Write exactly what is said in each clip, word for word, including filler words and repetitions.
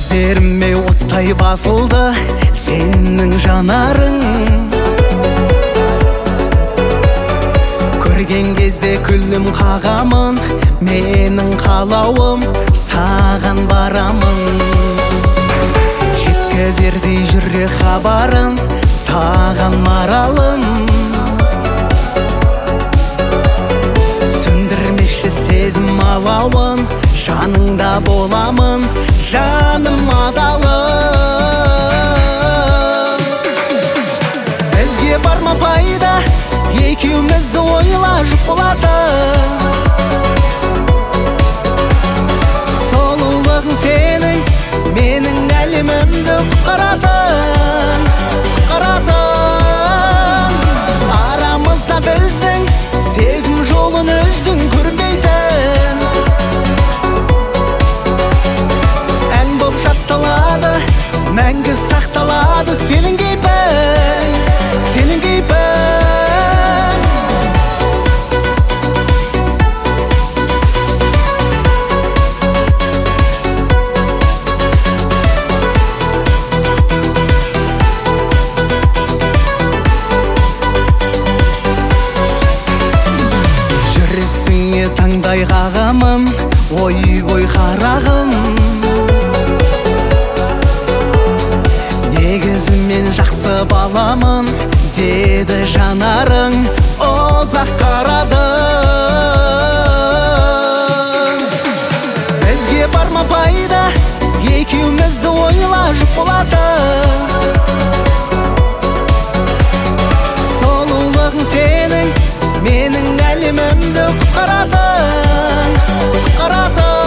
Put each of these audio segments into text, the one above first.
көздеріме оттай басылды сенің жанарың. Көрген кезде күлім қағамын, менің қалауым саған барамын. Жеткізердей жүрек хабарын саған маралым. Сөндірмеші сезім алауын, жаныңда боламын, жаным адалым. Бізге барма пайда, екеумізді ойла жұпылады. Сұлулығың сенің, менің әлемімді құтқарады, құтқарады. Арамызда біздің сезім жолын үздің көрмейтін. Ән боп жатталады, мәңгі сақталады сенің кейпің, сенің кейпің. Жүрісіңе таңдай қағамын, ой-ой қарағым. Негізі мен жақсы баламын, деді жанарың, ұзақ қарадың. Бізге барма пайда, екеумізді ойла жұпылады. Сұлулығың сенің, менің әлемімді құтқарады, құтқарады.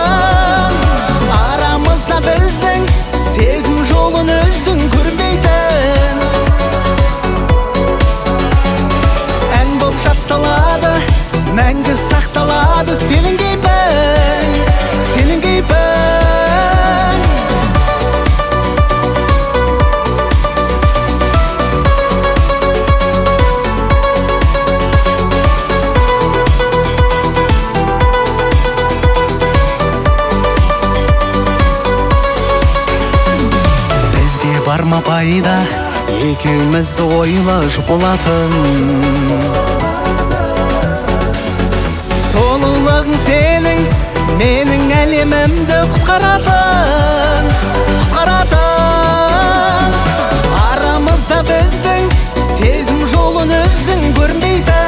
Арамызда біздің сезім жолын үздің көрмейтін. Ән боп жатталады, мәңгі сақталады сенің кейпің, сенің кейпің. Барма пайда, екеумізді ойла жұпылатын. Сұлулығың сенің, менің әлемімді құтқарады, құтқарады. Арамызда біздің сезім жолын үздің көрмейтін.